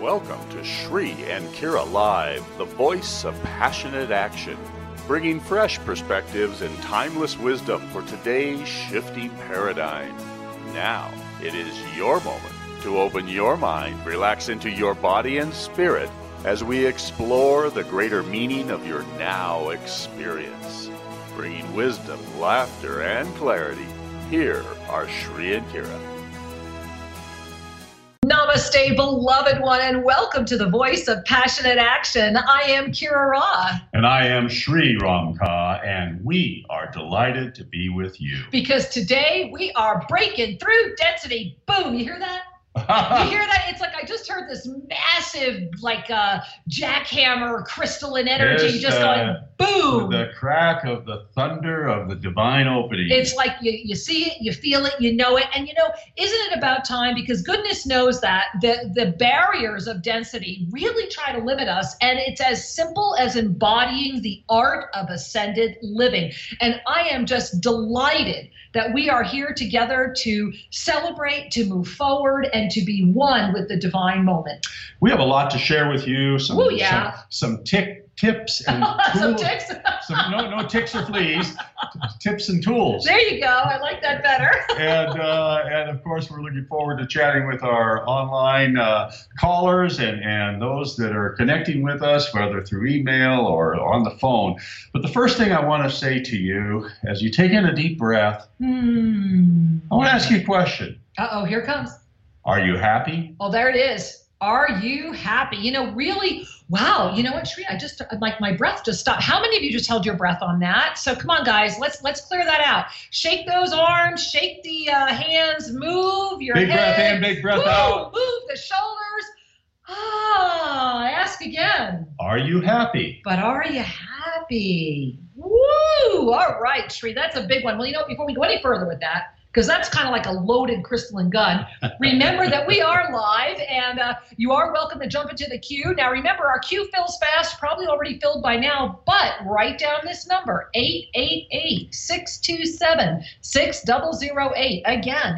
Welcome to Shri and Kira Live, the voice of passionate action, bringing fresh perspectives and timeless wisdom for today's shifting paradigm. Now, it is your moment to open your mind, relax into your body and spirit as we explore the greater meaning of your now experience. Bringing wisdom, laughter, and clarity, here are Shri and Kira. Namaste, beloved one, and welcome to the Voice of Passionate Action. I am Kira Ra. And I am Shri Ramka, and we are delighted to be with you. Because today we are breaking through density. Boom, you hear that? You hear that? It's like I just heard this massive, jackhammer crystalline energy just going boom. The crack of the thunder of the divine opening. It's like you see it, you feel it, you know it. And isn't it about time? Because goodness knows that the barriers of density really try to limit us. And it's as simple as embodying the art of ascended living. And I am just delighted that we are here together to celebrate, to move forward, and to be one with the divine moment. We have a lot to share with you. Some tips and tools. Some ticks? No ticks or fleas. Tips and tools. There you go. I like that better. And of course, we're looking forward to chatting with our online callers and those that are connecting with us, whether through email or on the phone. But the first thing I want to say to you, as you take in a deep breath, I want to ask you a question. Uh-oh, here it comes. Are you happy? Oh, there it is. Are you happy? Really, wow. You know what, Shri? My breath just stopped. How many of you just held your breath on that? So come on, guys, let's clear that out. Shake those arms, shake the hands, move your head. Big breath in, big breath out. Move the shoulders. I ask again. Are you happy? But are you happy? Woo! All right, Shri, that's a big one. Well, before we go any further with that, because that's kind of like a loaded crystalline gun. Remember that we are live, and you are welcome to jump into the queue. Now, remember, our queue fills fast, probably already filled by now, but write down this number, 888-627-6008. Again,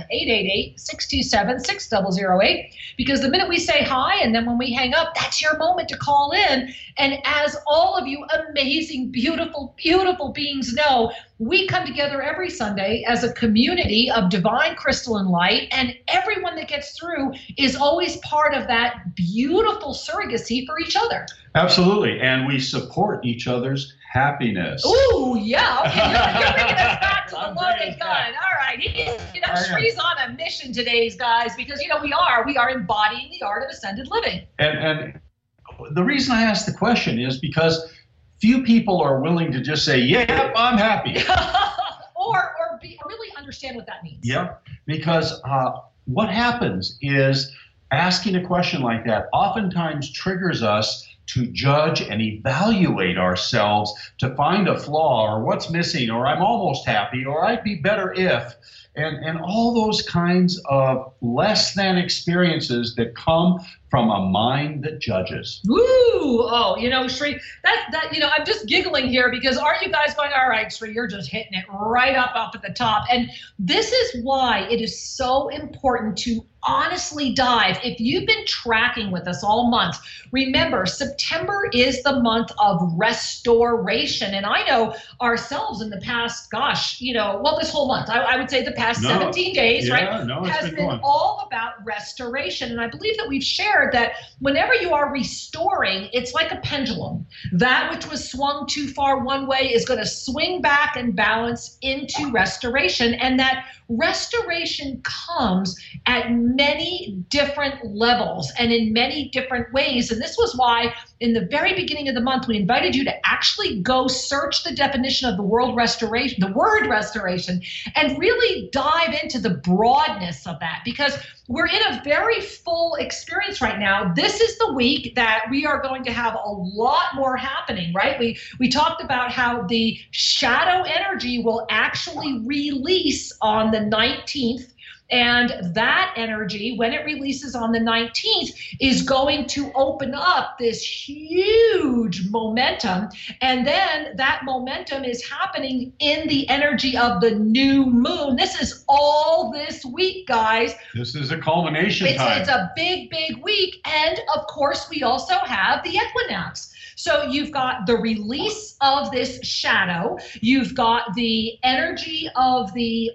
888-627-6008, because the minute we say hi, and then when we hang up, that's your moment to call in. And as all of you amazing, beautiful, beautiful beings know, we come together every Sunday as a community of divine crystalline light, and everyone that gets through is always part of that beautiful surrogacy for each other. Absolutely, and we support each other's happiness. Ooh, yeah, okay, you're bringing us back to the loaded gun. All right, Shri's on a mission today, guys, because, we are embodying the art of ascended living. And the reason I asked the question is because few people are willing to just say, yep, I'm happy. or really understand what that means. Yep, because what happens is asking a question like that oftentimes triggers us to judge and evaluate ourselves, to find a flaw or what's missing, or I'm almost happy, or I'd be better if, and all those kinds of less than experiences that come from a mind that judges. Woo! Oh, Shri, I'm just giggling here because aren't you guys going, all right, Shri, you're just hitting it right up at the top. And this is why it is so important to honestly dive. If you've been tracking with us all month, remember, September is the month of restoration. And I know ourselves in the past, this whole month, I would say the past 17 days, has been all about restoration. And I believe that we've shared that whenever you are restoring, it's like a pendulum. That which was swung too far one way is going to swing back and balance into restoration. And that restoration comes at many different levels and in many different ways. And this was why in the very beginning of the month, we invited you to actually go search the definition of the word restoration, and really dive into the broadness of that, because we're in a very full experience right now. This is the week that we are going to have a lot more happening, right? We talked about how the shadow energy will actually release on the 19th. And that energy, when it releases on the 19th, is going to open up this huge momentum. And then that momentum is happening in the energy of the new moon. This is all this week, guys. This is a culmination time. It's a big, big week. And of course, we also have the equinox. So you've got the release of this shadow. You've got the energy of the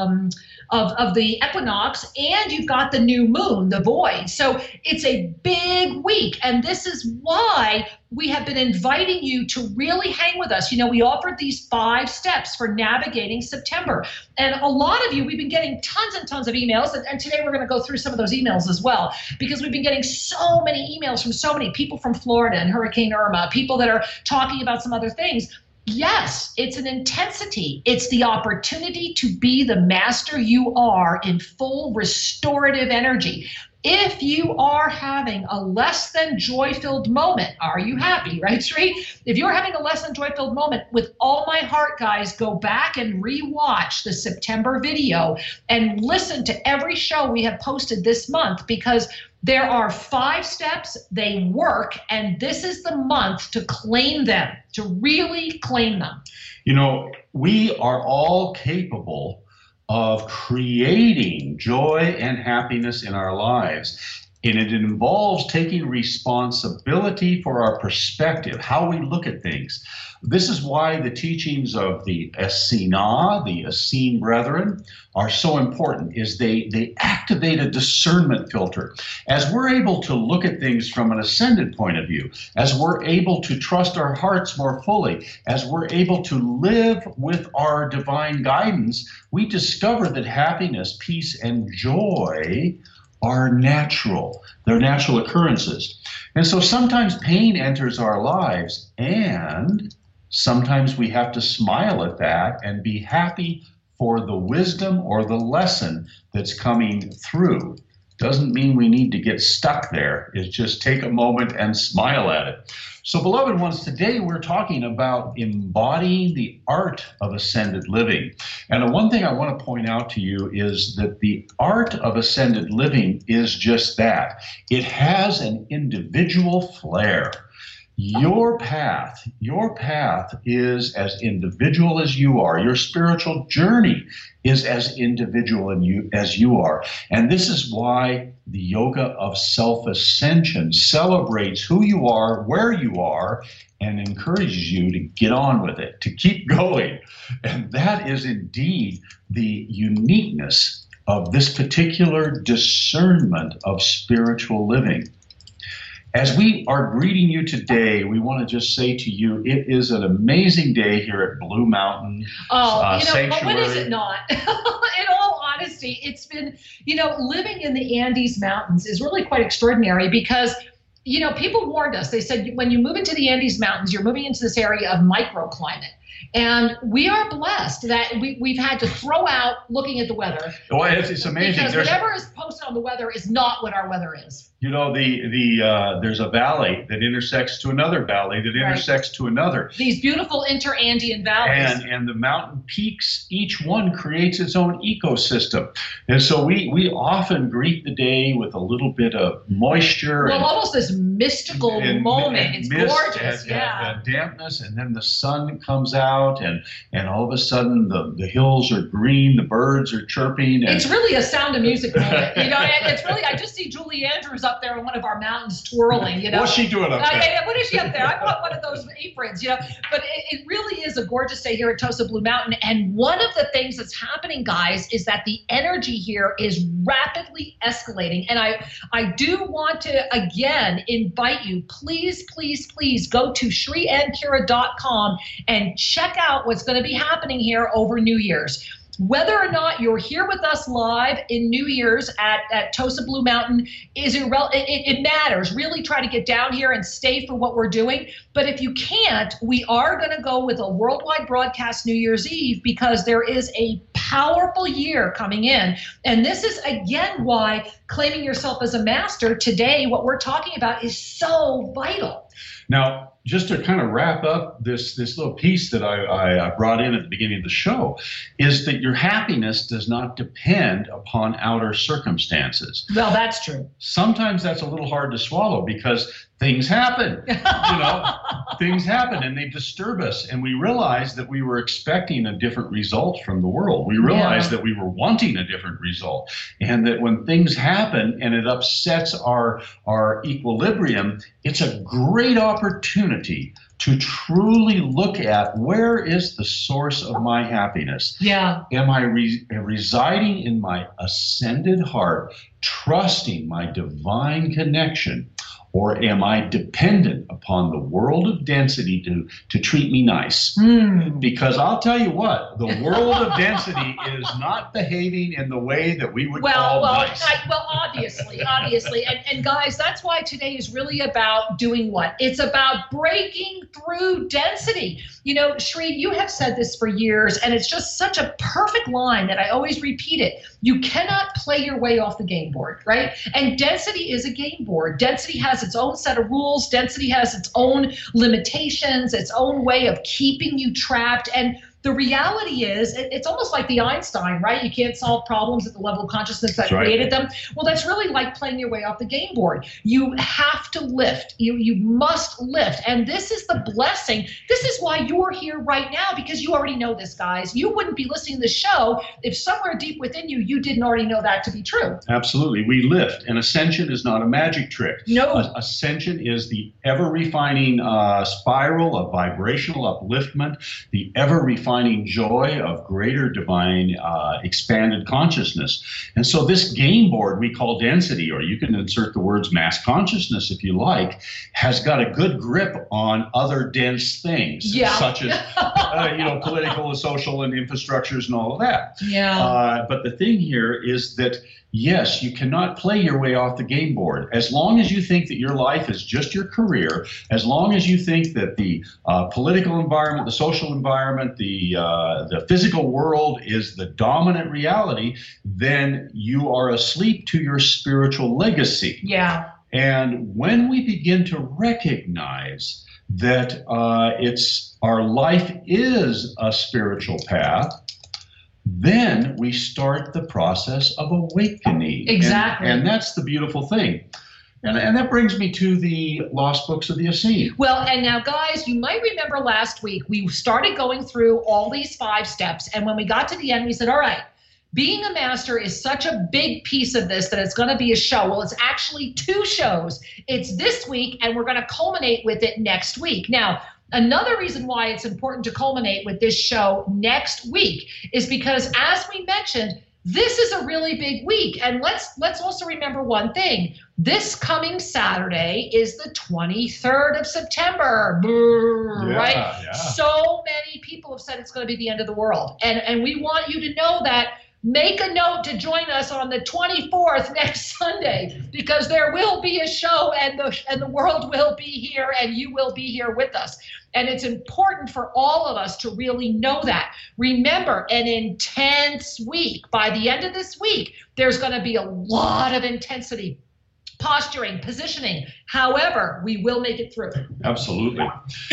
equinox, and you've got the new moon, the void. So it's a big week, and this is why we have been inviting you to really hang with us. You know, we offered these 5 steps for navigating September. And a lot of you, we've been getting tons and tons of emails. And today we're going to go through some of those emails as well, because we've been getting so many emails from so many people from Florida and Hurricane Irma, people that are talking about some other things. Yes, it's an intensity. It's the opportunity to be the master you are in full restorative energy. If you are having a less than joy-filled moment, are you happy, right, Sri? If you're having a less than joy-filled moment, with all my heart, guys, go back and rewatch the September video and listen to every show we have posted this month, because there are 5 steps, they work, and this is the month to claim them, to really claim them. You know, we are all capable of creating joy and happiness in our lives. And it involves taking responsibility for our perspective, how we look at things. This is why the teachings of the Essena, the Essene Brethren, are so important, is they activate a discernment filter. As we're able to look at things from an ascended point of view, as we're able to trust our hearts more fully, as we're able to live with our divine guidance, we discover that happiness, peace, and joy are natural. They're natural occurrences. And so sometimes pain enters our lives, and sometimes we have to smile at that and be happy for the wisdom or the lesson that's coming through. Doesn't mean we need to get stuck there. It's just take a moment and smile at it. So, beloved ones, today we're talking about embodying the art of ascended living. And one thing I want to point out to you is that the art of ascended living is just that. It has an individual flair. Your path is as individual as you are. Your spiritual journey is as individual as you are. And this is why the yoga of self-ascension celebrates who you are, where you are, and encourages you to get on with it, to keep going. And that is indeed the uniqueness of this particular discernment of spiritual living. As we are greeting you today, we want to just say to you, it is an amazing day here at Blue Mountain Sanctuary. But when is it not? In all honesty, it's been, living in the Andes Mountains is really quite extraordinary, because people warned us. They said, when you move into the Andes Mountains, you're moving into this area of microclimate. And we are blessed that we've had to throw out looking at the weather. Well, it's amazing. Because whatever is posted on the weather is not what our weather is. There's a valley that intersects to another valley that intersects to another. These beautiful inter-Andean valleys. And the mountain peaks, each one creates its own ecosystem. And so we often greet the day with a little bit of moisture. Well, almost this mystical moment. It's gorgeous. And dampness, and then the sun comes out, and all of a sudden the hills are green, the birds are chirping. It's really a Sound of Music moment. It's really, I just see Julie Andrews up there in one of our mountains twirling. What's she doing up there? What is she up there? I bought one of those aprons. But it really is a gorgeous day here at Tosa Blue Mountain. And one of the things that's happening, guys, is that the energy here is rapidly escalating. And I do want to again invite you, please go to ShriAndKira.com and check out what's going to be happening here over New Year's. Whether or not you're here with us live in New Year's at Tosa Blue Mountain it matters. Really try to get down here and stay for what we're doing. But if you can't, we are going to go with a worldwide broadcast New Year's Eve, because there is a powerful year coming in. And this is, again, why claiming yourself as a master today, what we're talking about, is so vital. Now, just to kind of wrap up this little piece that I brought in at the beginning of the show, is that your happiness does not depend upon outer circumstances. Well, that's true. Sometimes that's a little hard to swallow because things happen, things happen and they disturb us. And we realize that we were expecting a different result from the world. We realize that we were wanting a different result, and that when things happen and it upsets our equilibrium, it's a great opportunity to truly look at, where is the source of my happiness? Yeah. Am I residing in my ascended heart, trusting my divine connection? Or am I dependent upon the world of density to treat me nice? Because I'll tell you what, the world of density is not behaving in the way that we would call nice. Obviously. And guys, that's why today is really about doing what? It's about breaking through density. You know, Sri, you have said this for years, and it's just such a perfect line that I always repeat it. You cannot play your way off the game board, right? And density is a game board. Density has its own set of rules. Density has its own limitations, its own way of keeping you trapped. And the reality is, it's almost like the Einstein, right? You can't solve problems at the level of consciousness that created them. Well, that's really like playing your way off the game board. You have to lift. You must lift. And this is the blessing. This is why you're here right now, because you already know this, guys. You wouldn't be listening to the show if somewhere deep within you, you didn't already know that to be true. Absolutely. We lift. And ascension is not a magic trick. No. Ascension is the ever-refining spiral of vibrational upliftment, the ever-refining joy of greater divine expanded consciousness. And so this game board we call density, or you can insert the words mass consciousness if you like, has got a good grip on other dense things, such as political, social, and infrastructures and all of that. But the thing here is that, yes, you cannot play your way off the game board. As long as you think that your life is just your career, as long as you think that the political environment, the social environment, the physical world is the dominant reality, then you are asleep to your spiritual legacy. Yeah. And when we begin to recognize that our life is a spiritual path, then we start the process of awakening. Exactly. And that's the beautiful thing. And that brings me to the Lost Books of the Essene. Well, and now, guys, you might remember last week, we started going through all these 5 steps. And when we got to the end, we said, all right, being a master is such a big piece of this that it's going to be a show. Well, it's actually 2 shows. It's this week, and we're going to culminate with it next week. Now, another reason why it's important to culminate with this show next week is because, as we mentioned, this is a really big week. And let's also remember one thing. This coming Saturday is the 23rd of September, right? Yeah. So many people have said it's going to be the end of the world. And we want you to know that. Make a note to join us on the 24th next Sunday, because there will be a show, and the world will be here, and you will be here with us. And it's important for all of us to really know that. Remember, an intense week. By the end of this week, there's going to be a lot of intensity. Posturing, positioning. However, we will make it through. Absolutely.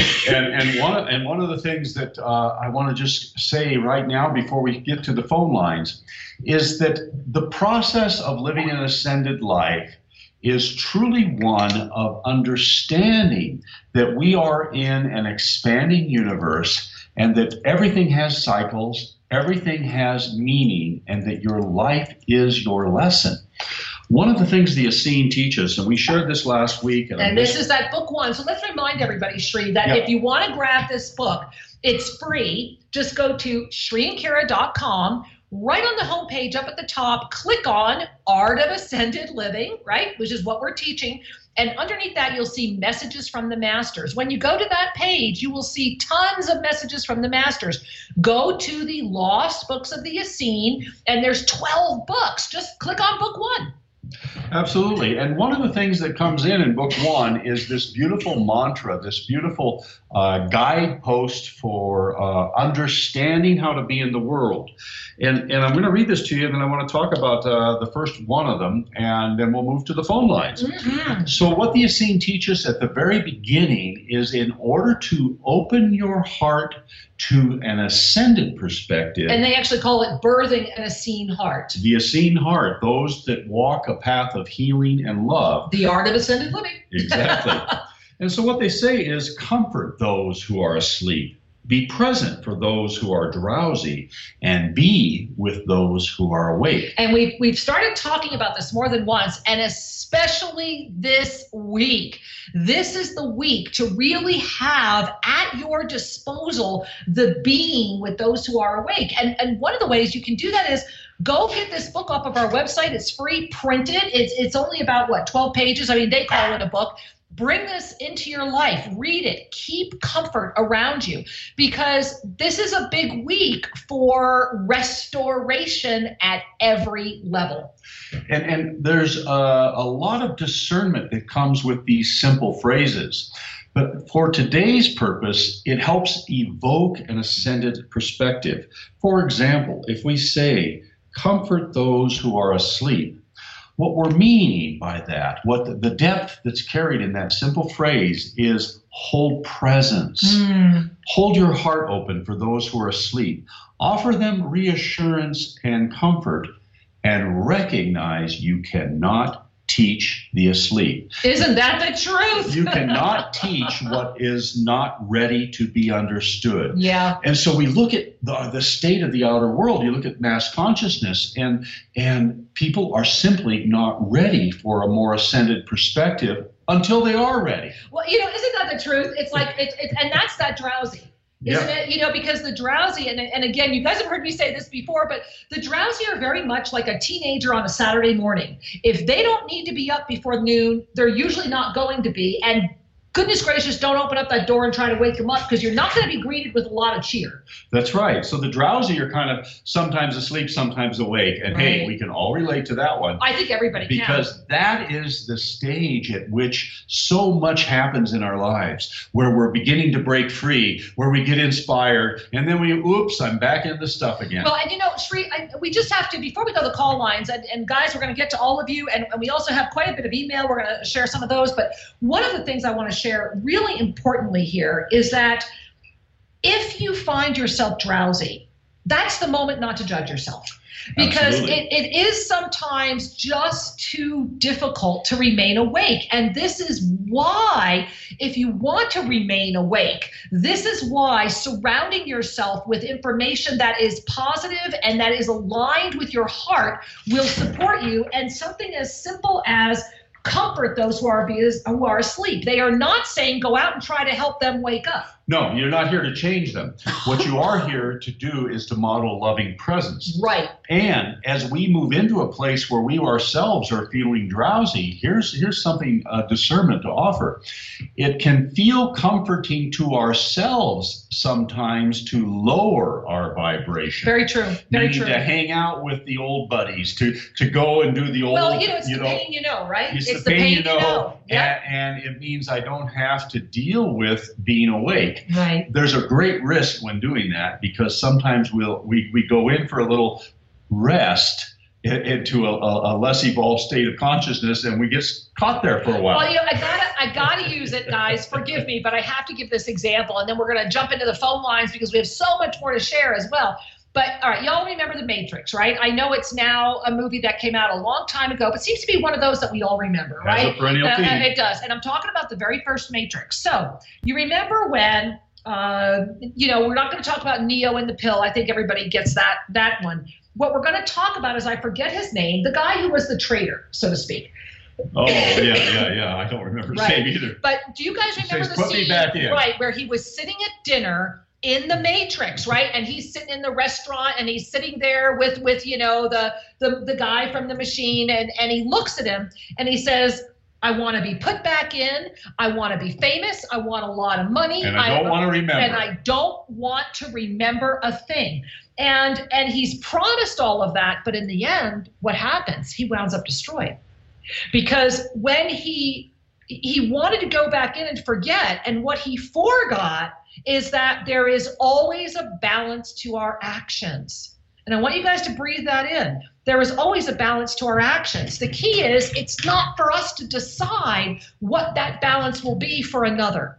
And one of the things that I want to just say right now before we get to the phone lines is that the process of living an ascended life is truly one of understanding that we are in an expanding universe, and that everything has cycles, everything has meaning, and that your life is your lesson. One of the things the Essene teaches, and we shared this last week. And this is that book 1. So let's remind everybody, Sri, that if you want to grab this book, it's free. Just go to SriandKira.com. Right on the homepage up at the top, click on Art of Ascended Living, right, which is what we're teaching. And underneath that, you'll see messages from the masters. When you go to that page, you will see tons of messages from the masters. Go to the Lost Books of the Essene, and there's 12 books. Just click on book 1. Absolutely. And one of the things that comes in book one is this beautiful mantra, this beautiful guidepost for understanding how to be in the world. And I'm going to read this to you, and then I want to talk about the first one of them, and then we'll move to the phone lines. Mm-hmm. So what the Essene teaches at the very beginning is, in order to open your heart to an ascended perspective. And they actually call it birthing an Essene heart. The Essene heart, those that walk a path of healing and love. The art of ascended living. Exactly. And so what they say is, comfort those who are asleep. Be present for those who are drowsy, and be with those who are awake. And we've started talking about this more than once, and especially this week. This is the week to really have at your disposal the being with those who are awake. And one of the ways you can do that is go get this book off of our website. It's free, printed. It's only about, 12 pages? I mean, they call it a book. Bring this into your life. Read it. Keep comfort around you, because this is a big week for restoration at every level. And there's a lot of discernment that comes with these simple phrases. But for today's purpose, it helps evoke an ascended perspective. For example, if we say, comfort those who are asleep, what we're meaning by that, what the depth that's carried in that simple phrase is, hold presence. Hold your heart open for those who are asleep. Offer them reassurance and comfort, and recognize you cannot teach the asleep. Isn't that the truth? You cannot teach what is not ready to be understood. Yeah. And so we look at the state of the outer world. You look at mass consciousness, and people are simply not ready for a more ascended perspective until they are ready. Well, isn't that the truth? It's like, and that's that drowsy. Isn't it? Because the drowsy, and again, you guys have heard me say this before, but the drowsy are very much like a teenager on a Saturday morning. If they don't need to be up before noon, they're usually not going to be. And goodness gracious, don't open up that door and try to wake them up, because you're not going to be greeted with a lot of cheer. That's right. So the drowsy are kind of sometimes asleep, sometimes awake. And hey, we can all relate to that one. I think everybody can. Because that is the stage at which so much happens in our lives, where we're beginning to break free, where we get inspired, and then oops, I'm back in the stuff again. Well, and Sri, we just have to, before we go to the call lines, and guys, we're going to get to all of you, and we also have quite a bit of email. We're going to share some of those. But one of the things I want to share really importantly here is that if you find yourself drowsy, that's the moment not to judge yourself, because it is sometimes just too difficult to remain awake. And this is why, if you want to remain awake, this is why surrounding yourself with information that is positive and that is aligned with your heart will support you. And something as simple as comfort those who are asleep. They are not saying go out and try to help them wake up. No, you're not here to change them. What you are here to do is to model loving presence. Right. And as we move into a place where we ourselves are feeling drowsy, here's something, discernment to offer. It can feel comforting to ourselves sometimes to lower our vibration. Very true. Very true. To hang out with the old buddies, to go and do the old. Well, it's the pain you know, right? It's the pain you know. Yep. And it means I don't have to deal with being awake. Right. There's a great risk when doing that, because sometimes we go in for a little rest into a less evolved state of consciousness, and we get caught there for a while. Well, I gotta use it, guys. Forgive me, but I have to give this example, and then we're gonna jump into the phone lines because we have so much more to share as well. But all right, y'all remember The Matrix, right? I know it's now a movie that came out a long time ago, but seems to be one of those that we all remember, right? Has a perennial theme. It does. And I'm talking about the very first Matrix. So you remember when, we're not going to talk about Neo and the pill. I think everybody gets that one. What we're going to talk about is, I forget his name, the guy who was the traitor, so to speak. Oh, yeah. I don't remember his name either. But do you guys remember the scene, right, where he was sitting at dinner in the Matrix, right? And he's sitting in the restaurant, and he's sitting there with the guy from the machine, and he looks at him and he says, I want to be put back in. I want to be famous. I want a lot of money. And I don't want to remember. And I don't want to remember a thing. And he's promised all of that, but in the end, what happens? He wounds up destroyed. because when he wanted to go back in and forget, and what he forgot is that there is always a balance to our actions. And I want you guys to breathe that in. There is always a balance to our actions. The key is it's not for us to decide what that balance will be for another,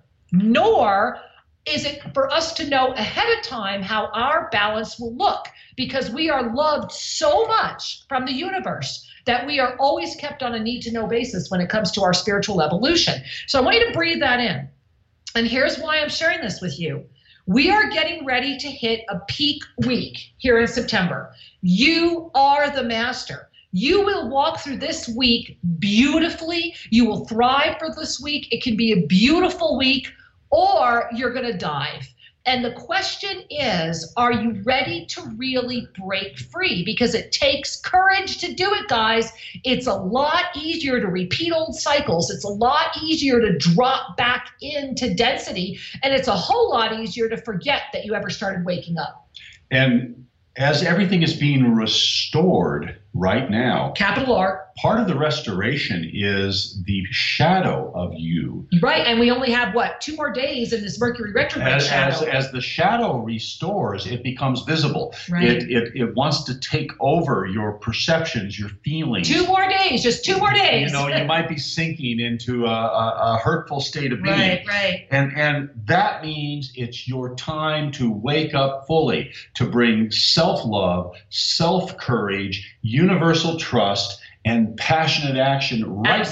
nor is it for us to know ahead of time how our balance will look, because we are loved so much from the universe that we are always kept on a need-to-know basis when it comes to our spiritual evolution. So I want you to breathe that in. And here's why I'm sharing this with you. We are getting ready to hit a peak week here in September. You are the master. You will walk through this week beautifully. You will thrive for this week. It can be a beautiful week, or you're going to dive. And the question is, are you ready to really break free? Because it takes courage to do it, guys. It's a lot easier to repeat old cycles. It's a lot easier to drop back into density. And it's a whole lot easier to forget that you ever started waking up. And as everything is being restored right now, capital R, part of the restoration is the shadow of you. Right, and we only have, 2 more days in this Mercury retrograde shadow. As the shadow restores, it becomes visible. Right. It wants to take over your perceptions, your feelings. 2 more days, just 2 more days. You might be sinking into a hurtful state of being. Right. And that means it's your time to wake up fully, to bring self-love, self-courage, universal trust, and passionate action right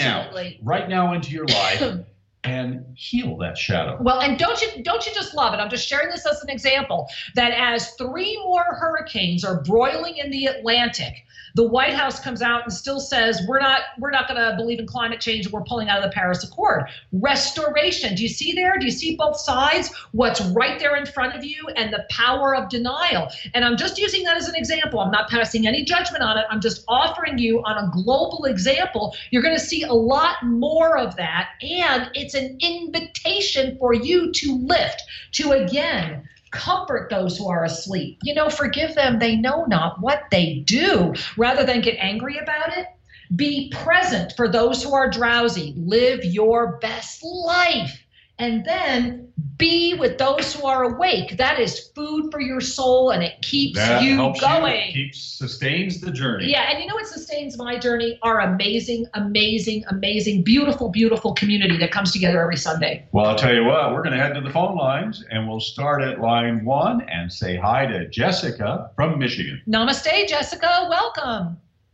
now into your life and heal that shadow. Well, and don't you just love it? I'm just sharing this as an example that as 3 more hurricanes are broiling in the Atlantic, the White House comes out and still says we're not going to believe in climate change. We're pulling out of the Paris Accord. Restoration. Do you see there? Do you see both sides? What's right there in front of you, and the power of denial. And I'm just using that as an example. I'm not passing any judgment on it. I'm just offering you on a global example. You're going to see a lot more of that, and it's an invitation for you to lift, to again comfort those who are asleep. Forgive them. They know not what they do. Rather than get angry about it, be present for those who are drowsy. Live your best life. And then be with those who are awake. That is food for your soul, and it keeps you going. Sustains the journey. Yeah, and you know what sustains my journey? Our amazing, amazing, amazing, beautiful, beautiful community that comes together every Sunday. Well, I'll tell you what, we're going to head to the phone lines, and we'll start at line 1 and say hi to Jessica from Michigan. Namaste, Jessica. Welcome.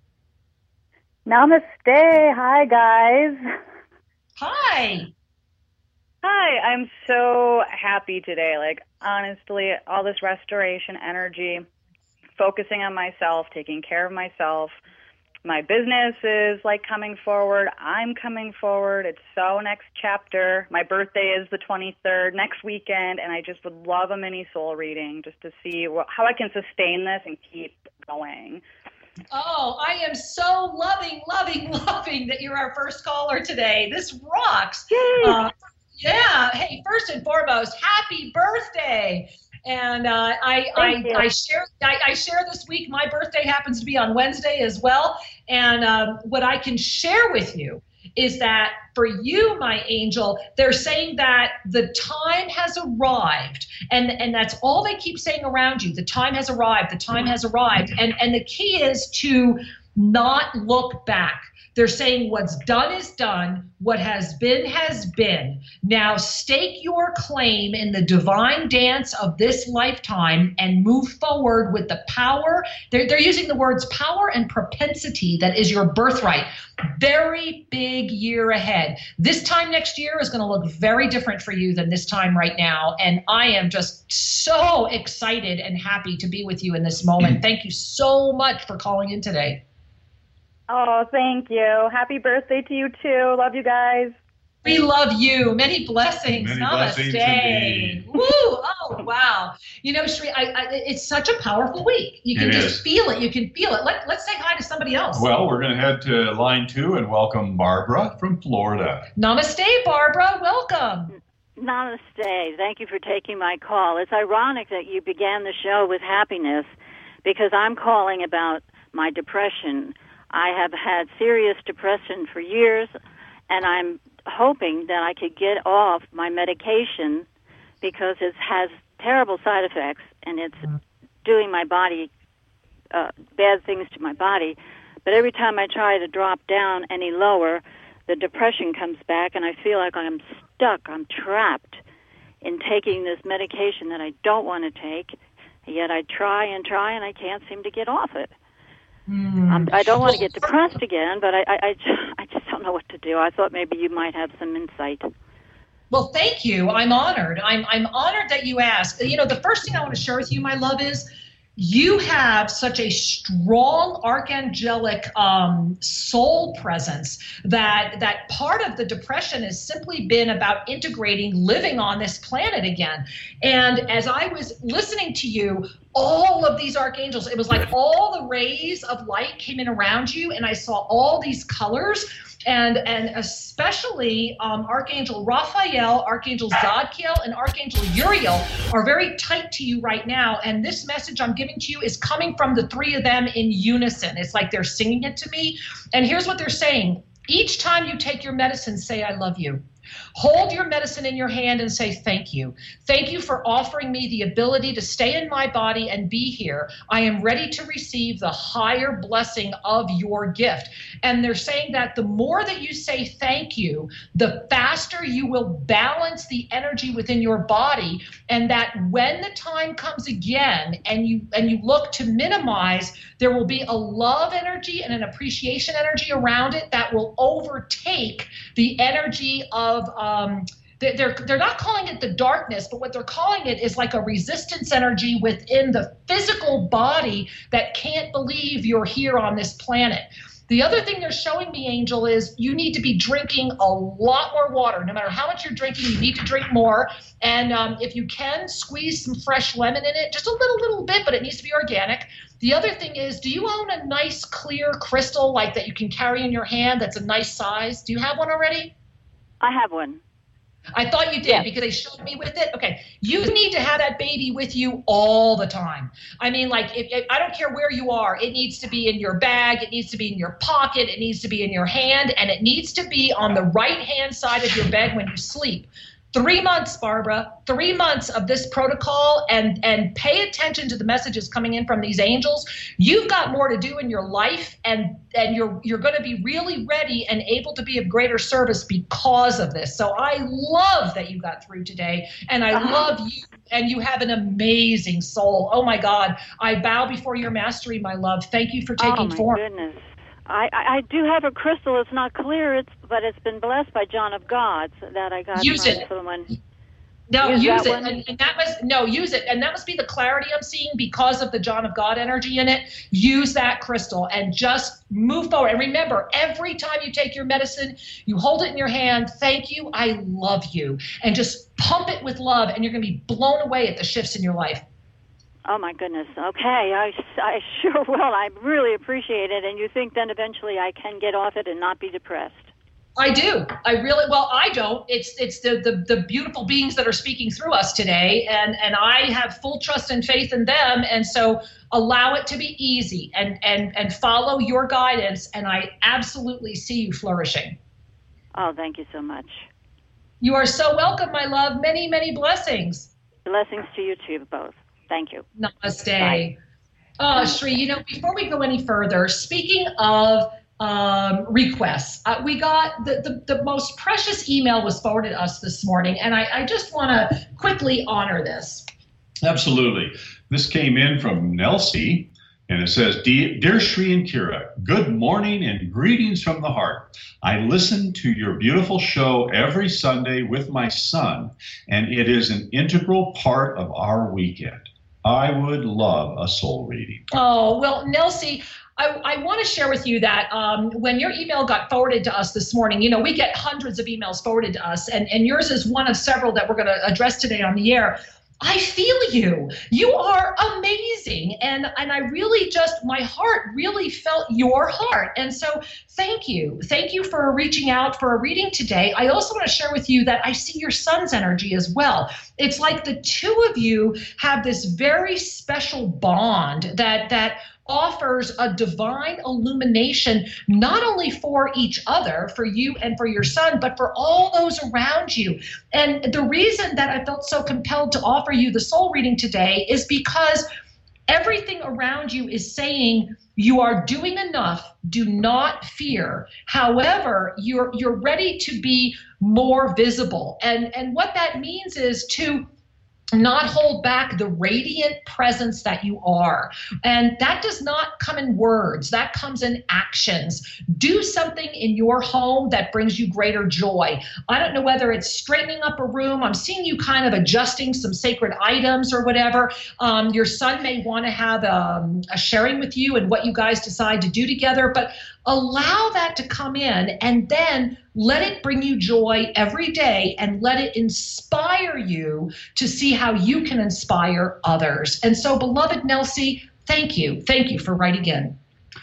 Namaste. Hi, guys. Hi. Hi, I'm so happy today. Honestly, all this restoration energy, focusing on myself, taking care of myself. My business is coming forward. I'm coming forward. It's so next chapter. My birthday is the 23rd, next weekend, and I just would love a mini soul reading just to see how I can sustain this and keep going. Oh, I am so loving that you're our first caller today. This rocks. Yeah. Hey, first and foremost, happy birthday. And I share this week. My birthday happens to be on Wednesday as well. And what I can share with you is that for you, my angel, they're saying that the time has arrived. And that's all they keep saying around you. The time has arrived. The time has arrived. And the key is to not look back. They're saying what's done is done. What has been has been. Now stake your claim in the divine dance of this lifetime and move forward with the power. They're using the words power and propensity that is your birthright. Very big year ahead. This time next year is going to look very different for you than this time right now. And I am just so excited and happy to be with you in this moment. Thank you so much for calling in today. Oh, thank you. Happy birthday to you, too. Love you guys. We love you. Many blessings. Many Namaste. blessings Woo! Oh, wow. Sri, it's such a powerful week. You can just feel it. You can feel it. Let's say hi to somebody else. Well, we're going to head to line 2 and welcome Barbara from Florida. Namaste, Barbara. Welcome. Namaste. Thank you for taking my call. It's ironic that you began the show with happiness because I'm calling about my depression. I have had serious depression for years, and I'm hoping that I could get off my medication because it has terrible side effects, and it's doing my body bad things to my body. But every time I try to drop down any lower, the depression comes back, and I feel like I'm stuck, I'm trapped in taking this medication that I don't want to take, yet I try, and I can't seem to get off it. I don't want to get depressed again, but I just don't know what to do. I thought maybe you might have some insight. Well, thank you. I'm honored. I'm honored that you asked. You know, the first thing I want to share with you, my love, is you have such a strong archangelic soul presence that part of the depression has simply been about integrating living on this planet again. And as I was listening to you, all of these archangels, it was like all the rays of light came in around you, and I saw all these colors. And especially Archangel Raphael, Archangel Zadkiel, and Archangel Uriel are very tight to you right now. And this message I'm giving to you is coming from the three of them in unison. It's like they're singing it to me. And here's what they're saying. Each time you take your medicine, say, I love you. Hold your medicine in your hand and say, thank you. Thank you for offering me the ability to stay in my body and be here. I am ready to receive the higher blessing of your gift. And they're saying that the more that you say thank you, the faster you will balance the energy within your body. And that when the time comes again and you look to minimize, there will be a love energy and an appreciation energy around it that will overtake the energy of they're not calling it the darkness, but what they're calling it is like a resistance energy within the physical body that can't believe you're here on this planet. The other thing they're showing me, Angel, is you need to be drinking a lot more water. No matter how much you're drinking, you need to drink more. And if you can, squeeze some fresh lemon in it, just a little bit, but it needs to be organic. The other thing is, do you own a nice clear crystal like that you can carry in your hand that's a nice size? Do you have one already? I have one. I thought you did because they showed me with it. Okay, you need to have that baby with you all the time. I mean, like, I don't care where you are. It needs to be in your bag. It needs to be in your pocket. It needs to be in your hand. And it needs to be on the right-hand side of your bed when you sleep. 3 months, Barbara, 3 months of this protocol, and pay attention to the messages coming in from these angels. You've got more to do in your life, and you're going to be really ready and able to be of greater service because of this. So I love that you got through today, and I love you, and you have an amazing soul. Oh my God, I bow before your mastery, my love. Thank you for taking form. Oh my goodness. I do have a crystal. It's not clear, but it's been blessed by John of God that I got use from it. someone. No, use it. And that must use it. And that must be the clarity I'm seeing because of the John of God energy in it. Use that crystal and just move forward. And remember, every time you take your medicine, you hold it in your hand. Thank you. I love you. And just pump it with love, and you're going to be blown away at the shifts in your life. Oh, my goodness. Okay, I sure will. I really appreciate it. And you think then eventually I can get off it and not be depressed? I do. I don't. It's the beautiful beings that are speaking through us today, and I have full trust and faith in them. And so allow it to be easy and follow your guidance, and I absolutely see you flourishing. Oh, thank you so much. You are so welcome, my love. Many, many blessings. Blessings to you too, both. Thank you. Namaste. Oh, Shri, before we go any further, speaking of requests, we got the most precious email was forwarded to us this morning, and I just want to quickly honor this. Absolutely. This came in from Nelsie, and it says, Dear Shri and Kira, good morning and greetings from the heart. I listen to your beautiful show every Sunday with my son, and it is an integral part of our weekend. I would love a soul reading. Oh, well, Nelsie, I want to share with you that when your email got forwarded to us this morning, we get hundreds of emails forwarded to us, and yours is one of several that we're going to address today on the air. I feel you. You are amazing. And I really my heart really felt your heart. And so thank you. Thank you for reaching out for a reading today. I also want to share with you that I see your son's energy as well. It's like the two of you have this very special bond that offers a divine illumination, not only for each other, for you and for your son, but for all those around you. And the reason that I felt so compelled to offer you the soul reading today is because everything around you is saying you are doing enough. Do not fear. However, you're ready to be more visible. And what that means is to not hold back the radiant presence that you are. And that does not come in words, that comes in actions. Do something in your home that brings you greater joy. I don't know whether it's straightening up a room. I'm seeing you kind of adjusting some sacred items or whatever. Your son may want to have a sharing with you and what you guys decide to do together, but allow that to come in and then let it bring you joy every day and let it inspire you to see how you can inspire others. And so, beloved Nelsie, thank you. Thank you for writing in.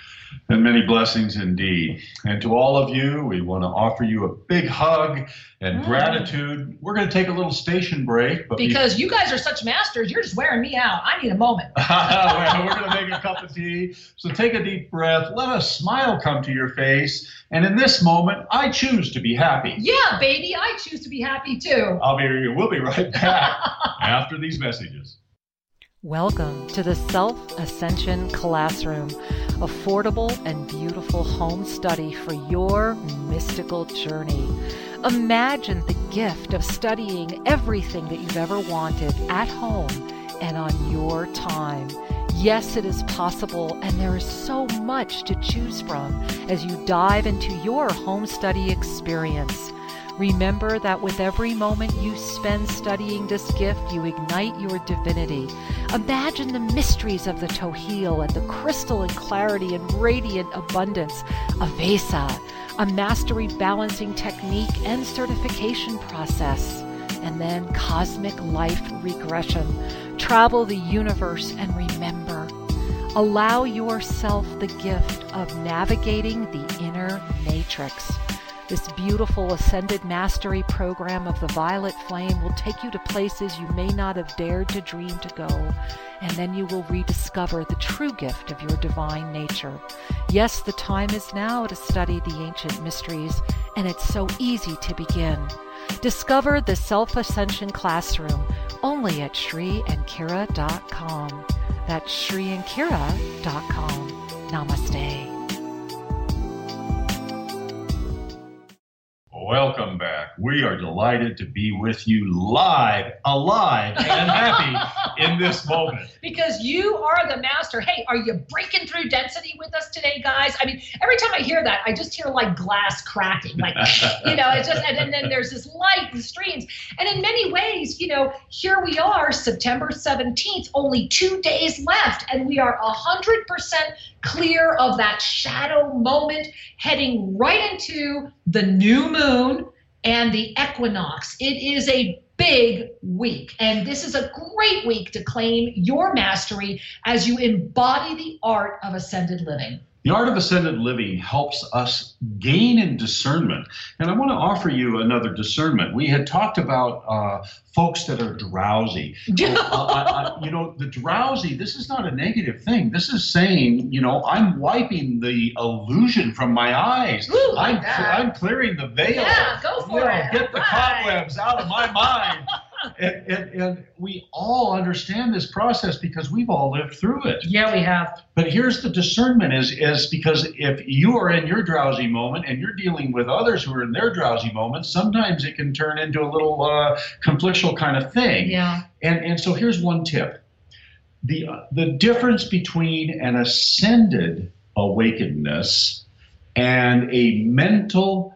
And many blessings indeed. And to all of you, we want to offer you a big hug and gratitude. We're going to take a little station break. But because you guys are such masters, you're just wearing me out. I need a moment. We're going to make a cup of tea. So take a deep breath. Let a smile come to your face. And in this moment, I choose to be happy. Yeah, baby, I choose to be happy too. We'll be right back after these messages. Welcome to the Self-Ascension Classroom, affordable and beautiful home study for your mystical journey. Imagine the gift of studying everything that you've ever wanted at home and on your time. Yes, it is possible, and there is so much to choose from as you dive into your home study experience. Remember that with every moment you spend studying this gift, you ignite your divinity. Imagine the mysteries of the Tohil and the crystalline clarity and radiant abundance of Vesa, a mastery balancing technique and certification process, and then cosmic life regression. Travel the universe and remember, allow yourself the gift of navigating the inner matrix. This beautiful Ascended Mastery program of the Violet Flame will take you to places you may not have dared to dream to go, and then you will rediscover the true gift of your divine nature. Yes, the time is now to study the ancient mysteries, and it's so easy to begin. Discover the Self-Ascension Classroom only at ShriAndKira.com. That's ShriAndKira.com. Namaste. Welcome back. We are delighted to be with you live, alive, and happy in this moment. Because you are the master. Hey, are you breaking through density with us today, guys? I mean, every time I hear that, I just hear like glass cracking, like, it's just, and then there's this light and streams. And in many ways, here we are, September 17th, only 2 days left, and we are 100% clear of that shadow moment, heading right into the new moon and the equinox. It is a big week, and this is a great week to claim your mastery as you embody the art of ascended living. The art of ascended living helps us gain in discernment. And I want to offer you another discernment. We had talked about folks that are drowsy. The drowsy, this is not a negative thing. This is saying, I'm wiping the illusion from my eyes. Ooh, I'm clearing the veil. Yeah, go for it. Get the cobwebs out of my mind. And we all understand this process because we've all lived through it. Yeah, we have. But here's the discernment is because if you are in your drowsy moment and you're dealing with others who are in their drowsy moments, sometimes it can turn into a little conflictual kind of thing. Yeah. And so here's one tip. The difference between an ascended awakenedness and a mental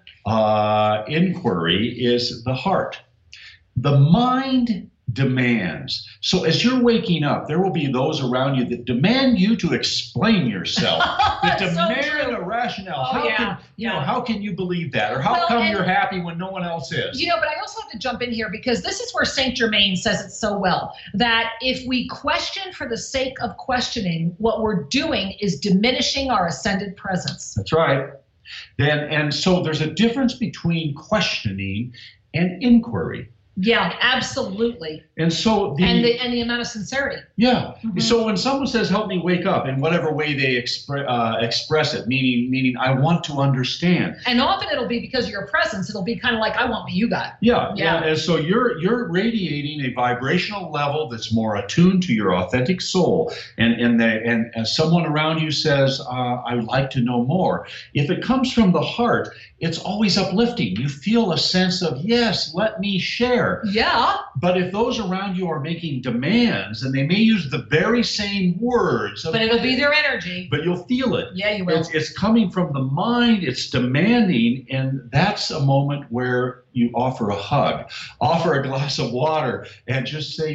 inquiry is the heart. The mind demands. So as you're waking up, there will be those around you that demand you to explain yourself, that demand a rationale. How can you believe that? Or how come you're happy when no one else is? But I also have to jump in here because this is where Saint Germain says it so well, that if we question for the sake of questioning, what we're doing is diminishing our ascended presence. That's right. And so there's a difference between questioning and inquiry. Yeah, absolutely. And so and the amount of sincerity. Yeah. So when someone says, help me wake up, in whatever way they express it, meaning I want to understand. And often it'll be because of your presence. It'll be kind of like, I want what you got. Yeah. And so you're radiating a vibrational level that's more attuned to your authentic soul. And someone around you says, I would like to know more. If it comes from the heart, it's always uplifting. You feel a sense of, yes, let me share. Yeah. But if those around you are making demands, and they may use the very same words, but it'll be their energy. But you'll feel it. Yeah, you will. It's coming from the mind. It's demanding, and that's a moment where you offer a hug, offer a glass of water, and just say,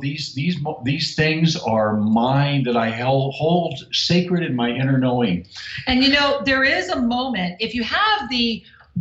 these things are mine that I hold sacred in my inner knowing. And there is a moment, if you have the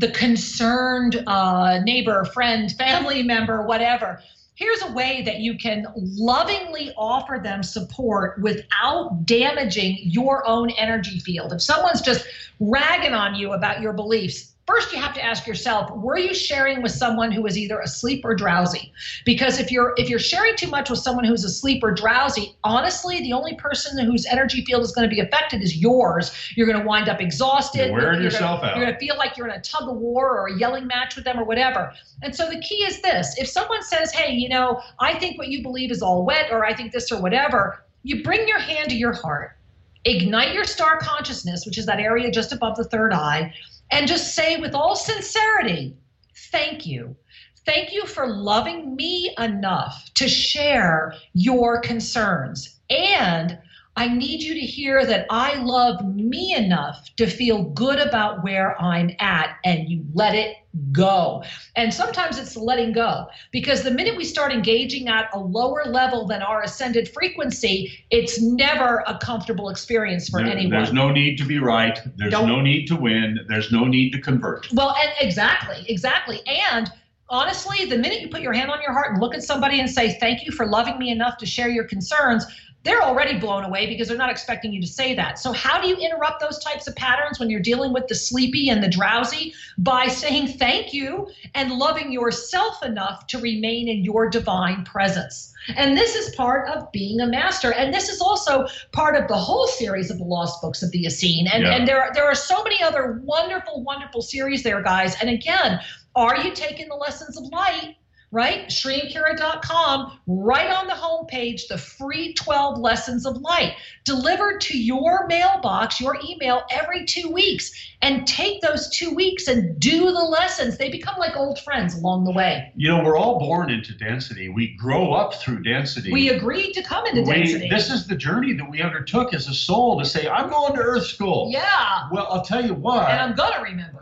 concerned neighbor, friend, family member, whatever, here's a way that you can lovingly offer them support without damaging your own energy field. If someone's just ragging on you about your beliefs, first you have to ask yourself, were you sharing with someone who is either asleep or drowsy? Because if you're sharing too much with someone who's asleep or drowsy, honestly, the only person whose energy field is going to be affected is yours. You're going to wind up exhausted. You're wearing yourself out. You're going to feel like you're in a tug of war or a yelling match with them or whatever. And so the key is this. If someone says, hey, I think what you believe is all wet, or I think this or whatever, you bring your hand to your heart, ignite your star consciousness, which is that area just above the third eye, and just say with all sincerity, thank you. Thank you for loving me enough to share your concerns. And I need you to hear that I love me enough to feel good about where I'm at, and you let it go. And sometimes it's letting go, because the minute we start engaging at a lower level than our ascended frequency, it's never a comfortable experience for anyone. There's no need to be right. There's no need to win. There's no need to convert. Well, and exactly. And honestly, the minute you put your hand on your heart and look at somebody and say, thank you for loving me enough to share your concerns, they're already blown away because they're not expecting you to say that. So how do you interrupt those types of patterns when you're dealing with the sleepy and the drowsy? By saying thank you and loving yourself enough to remain in your divine presence. And this is part of being a master. And this is also part of the whole series of the Lost Books of the Essene. And there are so many other wonderful, wonderful series there, guys. And again, are you taking the lessons of light? Right? ShreeandKira.com, right on the homepage, the free 12 lessons of light delivered to your mailbox, your email every 2 weeks. And take those 2 weeks and do the lessons. They become like old friends along the way. We're all born into density. We grow up through density. We agreed to come into density. This is the journey that we undertook as a soul to say, I'm going to Earth School. Yeah. Well, I'll tell you what. And I'm going to remember.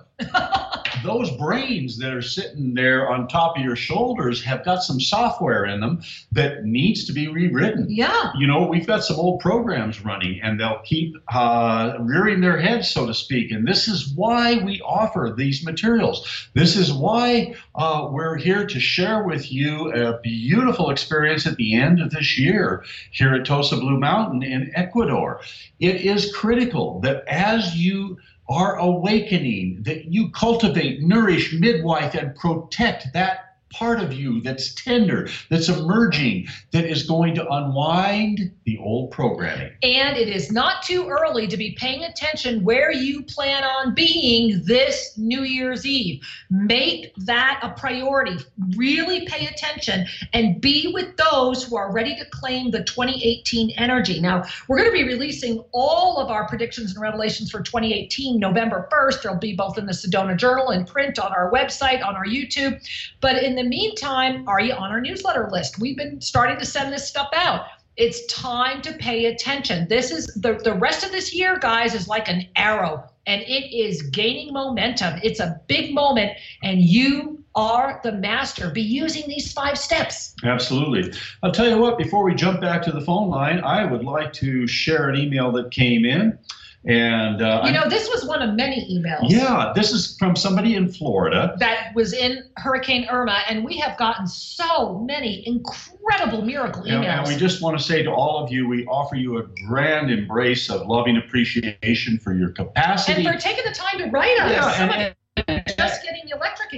Those brains that are sitting there on top of your shoulders have got some software in them that needs to be rewritten. Yeah. We've got some old programs running, and they'll keep rearing their heads, so to speak. And this is why we offer these materials. This is why we're here to share with you a beautiful experience at the end of this year here at Tosa Blue Mountain in Ecuador. It is critical that as you are awakening, that you cultivate, nourish, midwife, and protect that part of you that's tender, that's emerging, that is going to unwind the old programming. And it is not too early to be paying attention where you plan on being this New Year's Eve. Make that a priority. Really pay attention and be with those who are ready to claim the 2018 energy. Now, we're going to be releasing all of our predictions and revelations for 2018 November 1st. They'll be both in the Sedona Journal in print, on our website, on our YouTube. But in the meantime, are you on our newsletter list? We've been starting to send this stuff out. It's time to pay attention. This is the rest of this year, guys, is like an arrow, and it is gaining momentum. It's a big moment, and you are the master. Be using these 5 steps. Absolutely. I'll tell you what, before we jump back to the phone line, I would like to share an email that came in. And this was one of many emails. Yeah, this is from somebody in Florida that was in Hurricane Irma, and we have gotten so many incredible miracle emails. And we just want to say to all of you, we offer you a grand embrace of loving appreciation for your capacity. And for taking the time to write us. Yeah, just getting electric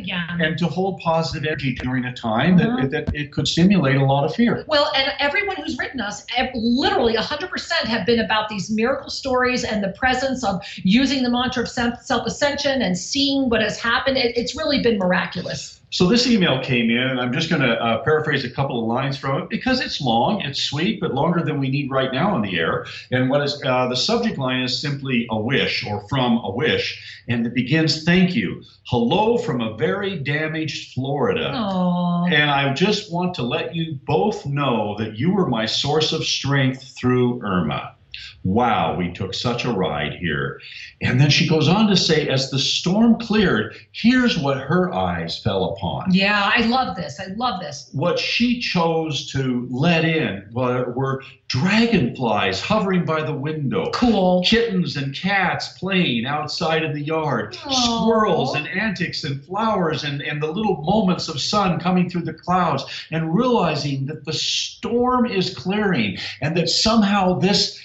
again. And to hold positive energy during a time that it could stimulate a lot of fear. Well, and everyone who's written us, literally 100% have been about these miracle stories and the presence of using the mantra of self-ascension and seeing what has happened. It's really been miraculous. So this email came in, and I'm just going to paraphrase a couple of lines from it because it's long, it's sweet, but longer than we need right now on the air. And what is the subject line is simply a wish, or from a wish, and it begins, "Thank you. Hello from a very damaged Florida. Aww. And I just want to let you both know that you were my source of strength through Irma. Wow, we took such a ride here." And then she goes on to say, as the storm cleared, here's what her eyes fell upon. Yeah, I love this. I love this. What she chose to let in were dragonflies hovering by the window. Cool. Kittens and cats playing outside in the yard. Aww. Squirrels and antics and flowers and the little moments of sun coming through the clouds, and realizing that the storm is clearing and that somehow this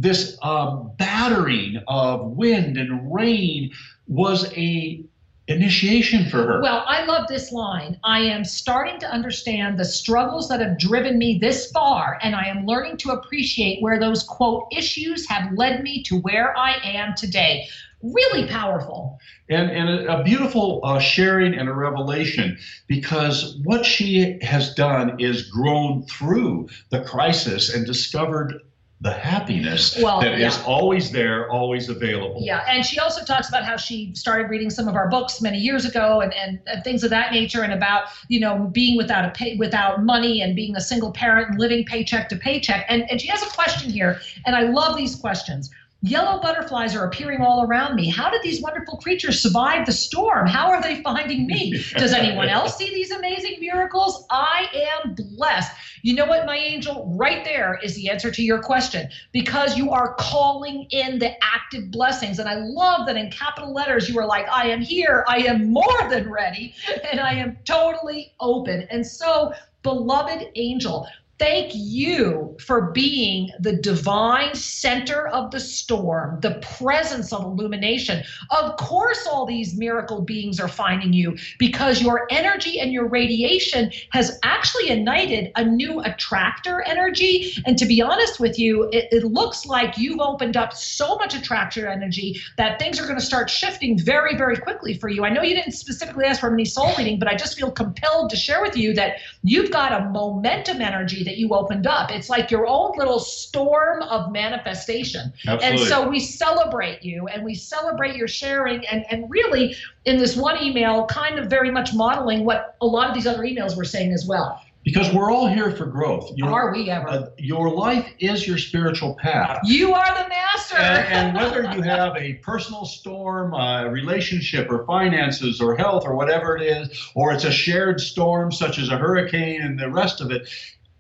battering of wind and rain was a initiation for her. Well, I love this line. I am starting to understand the struggles that have driven me this far, and I am learning to appreciate where those, quote, issues have led me to where I am today. Really powerful. And a beautiful sharing and a revelation, because what she has done is grown through the crisis and discovered the happiness that is always there, always available. Yeah, and she also talks about how she started reading some of our books many years ago and things of that nature, and about, you know, being without money and being a single parent and living paycheck to paycheck. And she has a question here, and I love these questions. Yellow butterflies are appearing all around me. How did these wonderful creatures survive the storm? How are they finding me? Does anyone else see these amazing miracles? I am blessed. You know what, my angel? Right there is the answer to your question, because you are calling in the active blessings. And I love that in capital letters, you are like, I am here. I am more than ready. And I am totally open. And so, beloved angel, thank you for being the divine center of the storm, the presence of illumination. Of course, all these miracle beings are finding you, because your energy and your radiation has actually ignited a new attractor energy. And to be honest with you, it looks like you've opened up so much attractor energy that things are going to start shifting very, very quickly for you. I know you didn't specifically ask for any soul reading, but I just feel compelled to share with you that you've got a momentum energy that you opened up. It's like your own little storm of manifestation. Absolutely. And so we celebrate you, and we celebrate your sharing, and really in this one email kind of very much modeling what a lot of these other emails were saying as well. Because we're all here for growth. Are we ever? Your life is your spiritual path. You are the master. And whether you have a personal storm, a relationship, or finances, or health, or whatever it is, or it's a shared storm such as a hurricane and the rest of it,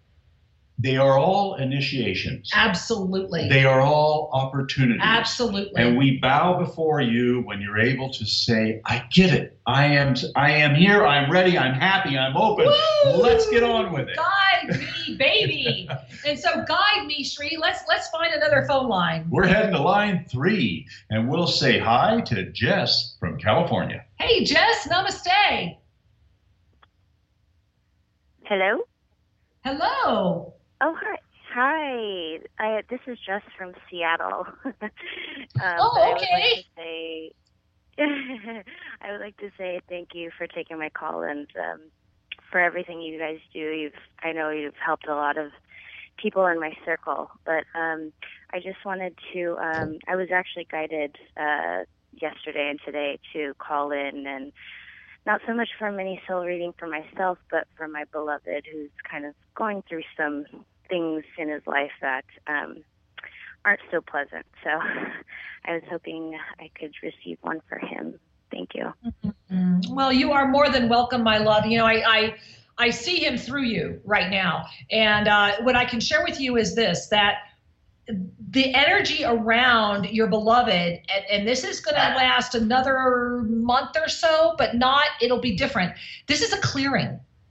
they are all initiations. Absolutely. They are all opportunities. Absolutely. And we bow before you when you're able to say, I get it. I am here. I'm ready. I'm happy. I'm open. Woo! Let's get on with it. Guide me, baby. And so guide me, Sri. Let's find another phone line. We're heading to line 3, and we'll say hi to Jess from California. Hey, Jess. Namaste. Hello? Hello. Oh, hi. This is Jess from Seattle. Okay. I would like to say thank you for taking my call and for everything you guys do. I know you've helped a lot of people in my circle, but I just wanted to, I was actually guided yesterday and today to call in, and not so much from any soul reading for myself, but for my beloved, who's kind of going through some things in his life that aren't so pleasant. So I was hoping I could receive one for him. Thank you. Mm-hmm. Well, you are more than welcome, my love. You know, I see him through you right now. And what I can share with you is this, that the energy around your beloved, and this is going to last another month or so, but it'll be different. This is a clearing.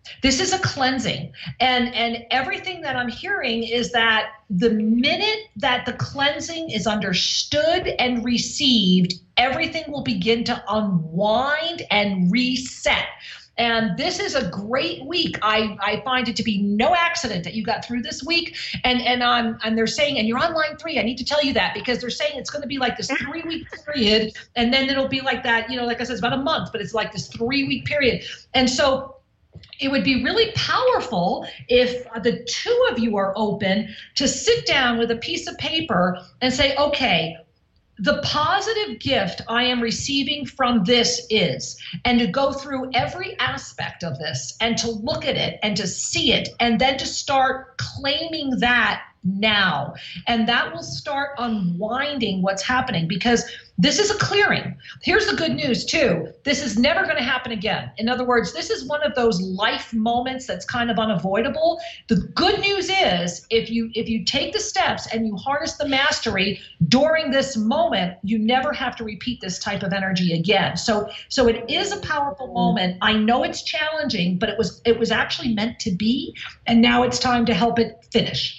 This is a cleansing. And everything that I'm hearing is that the minute that the cleansing is understood and received, everything will begin to unwind and reset. And this is a great week. I find it to be no accident that you got through this week. And they're saying, and you're on line 3. I need to tell you that because they're saying it's going to be like this 3-week period. And then it'll be like that, like I said, it's about a month, but it's like this 3-week period. And so it would be really powerful if the two of you are open to sit down with a piece of paper and say, okay, the positive gift I am receiving from this is, and to go through every aspect of this and to look at it and to see it and then to start claiming that now. And that will start unwinding what's happening because this is a clearing. Here's the good news too. This is never going to happen again. In other words, this is one of those life moments that's kind of unavoidable. The good news is if you take the steps and you harness the mastery during this moment, you never have to repeat this type of energy again. So it is a powerful moment. I know it's challenging, but it was actually meant to be, and now it's time to help it finish.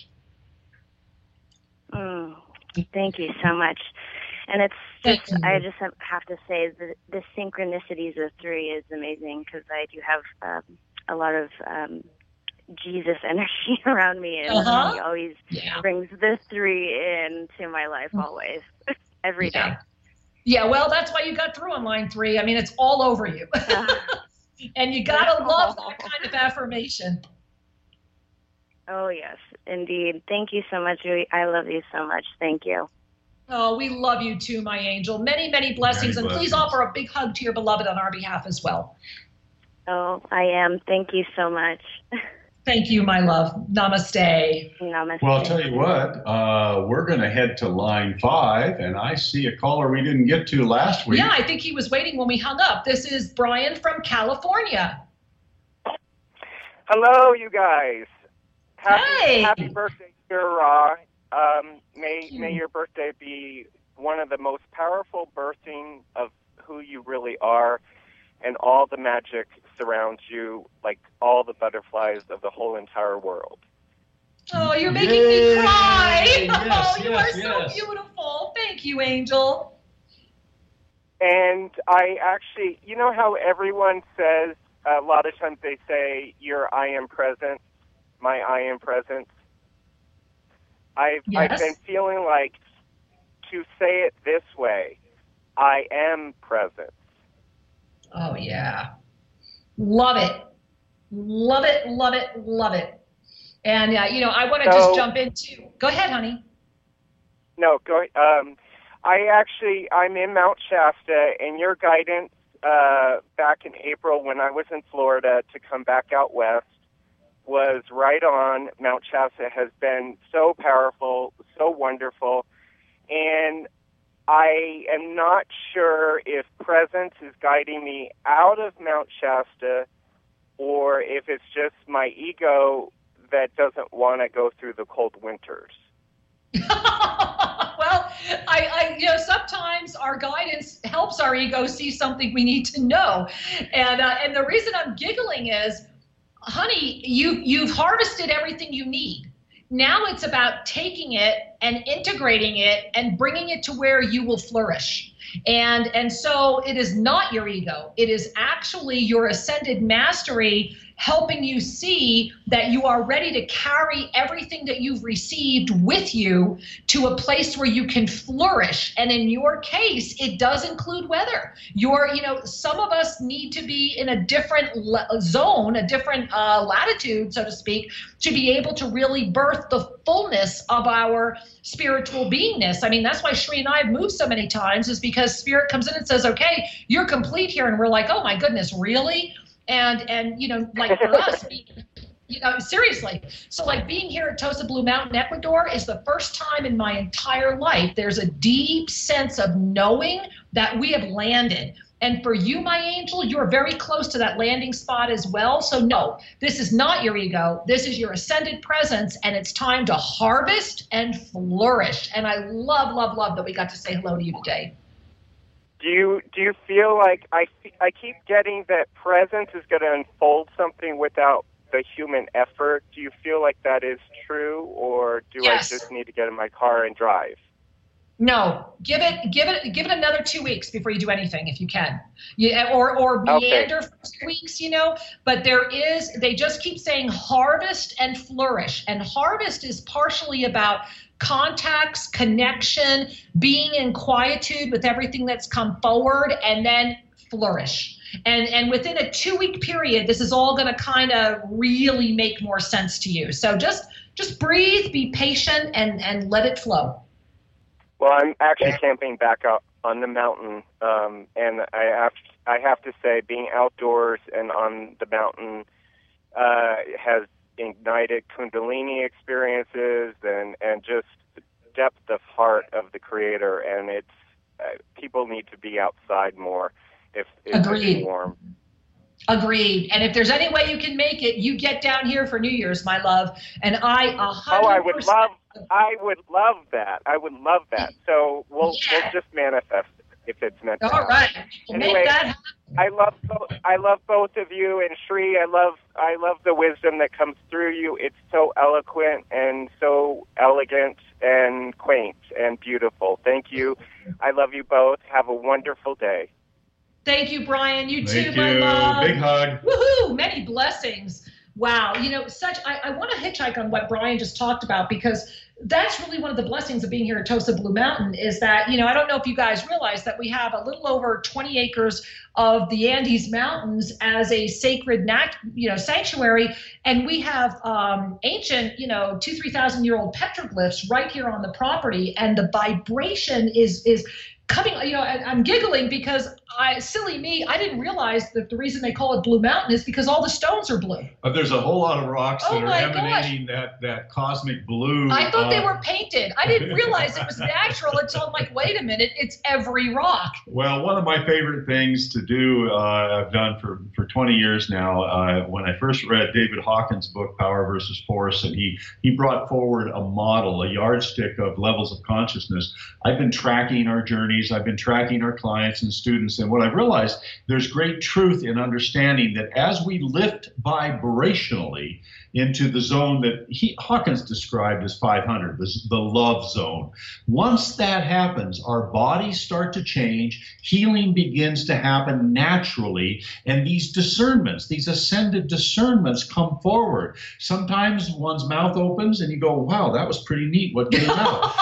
Thank you so much. And I just have to say the synchronicities of 3 is amazing because I do have a lot of Jesus energy around me, and he always brings the 3 into my life always, every day. Yeah, well, that's why you got through on line 3. I mean, it's all over you. And you got to love that kind of affirmation. Oh, yes, indeed. Thank you so much, Julie. I love you so much. Thank you. Oh, we love you too, my angel. Many, many blessings. And please offer a big hug to your beloved on our behalf as well. Oh, I am. Thank you so much. Thank you, my love. Namaste. Namaste. Well, I'll tell you what, we're going to head to line 5, and I see a caller we didn't get to last week. Yeah, I think he was waiting when we hung up. This is Brian from California. Hello, you guys. Hey. Happy birthday, Ra. May your birthday be one of the most powerful birthing of who you really are, and all the magic surrounds you, like all the butterflies of the whole entire world. Oh, you're making me cry. You are so beautiful. Thank you, Angel. And I actually, you know how everyone says, a lot of times they say, your I am present, my I am present. I've been feeling like to say it this way, I am present. Oh, yeah. Love it. Love it, love it, love it. And, I want to just jump into, go ahead, honey. No, go I'm in Mount Shasta, and your guidance back in April when I was in Florida to come back out west was right on. Mount Shasta has been so powerful, so wonderful, and I am not sure if presence is guiding me out of Mount Shasta or if it's just my ego that doesn't want to go through the cold winters. Well, I sometimes our guidance helps our ego see something we need to know. And the reason I'm giggling is, honey, you've harvested everything you need. Now it's about taking it and integrating it and bringing it to where you will flourish. And so it is not your ego. It is actually your ascended mastery helping you see that you are ready to carry everything that you've received with you to a place where you can flourish. And in your case, it does include weather. Some of us need to be in a different zone, a different latitude, so to speak, to be able to really birth the fullness of our spiritual beingness. I mean, that's why Shri and I have moved so many times, is because Spirit comes in and says, okay, you're complete here. And we're like, oh my goodness, really? And like for us, seriously. So like being here at Tosa Blue Mountain, Ecuador is the first time in my entire life there's a deep sense of knowing that we have landed. And for you, my angel, you're very close to that landing spot as well. So no, this is not your ego. This is your ascended presence, and it's time to harvest and flourish. And I love, love, love that we got to say hello to you today. Do you feel like I keep getting that presence is going to unfold something without the human effort? Do you feel like that is true, or do Yes. I just need to get in my car and drive? No, give it another 2 weeks before you do anything, if you can. Or meander for 2 weeks, But they just keep saying harvest and flourish, and harvest is partially about contacts, connection, being in quietude with everything that's come forward, and then flourish. And within a 2-week period, this is all going to kind of really make more sense to you. So just breathe, be patient, and let it flow. Well, I'm actually camping back out on the mountain, and I have to say, being outdoors and on the mountain has ignited Kundalini experiences and just the depth of heart of the Creator. And it's people need to be outside more if it's warm. Agreed. And if there's any way you can make it, you get down here for New Year's, my love. And I 100%. I would love that. I would love that. So we'll just manifest it if it's meant to. All right. We'll anyway, make that happen. I love both of you, and Sri, I love the wisdom that comes through you. It's so eloquent and so elegant and quaint and beautiful. Thank you. I love you both. Have a wonderful day. Thank you, Brian. You too, Thank my you. love. Big hug. Woohoo! Many blessings. Wow. I want to hitchhike on what Brian just talked about, because that's really one of the blessings of being here at Tosa Blue Mountain is that, I don't know if you guys realize that we have a little over 20 acres of the Andes Mountains as a sacred, sanctuary. And we have ancient, 2,000-3,000-year-old petroglyphs right here on the property. And the vibration is coming, I'm giggling because silly me, I didn't realize that the reason they call it Blue Mountain is because all the stones are blue. But there's a whole lot of rocks that are my emanating that cosmic blue. I thought they were painted. I didn't realize it was natural until I'm like, wait a minute, it's every rock. Well, one of my favorite things to do, I've done for 20 years now, when I first read David Hawkins' book, Power versus Force, and he brought forward a model, a yardstick of levels of consciousness. I've been tracking our journeys. I've been tracking our clients and students. And what I've realized, there's great truth in understanding that as we lift vibrationally into the zone that Hawkins described as 500, the love zone. Once that happens, our bodies start to change, healing begins to happen naturally, and these discernments, these ascended discernments come forward. Sometimes one's mouth opens and you go, wow, that was pretty neat what came out,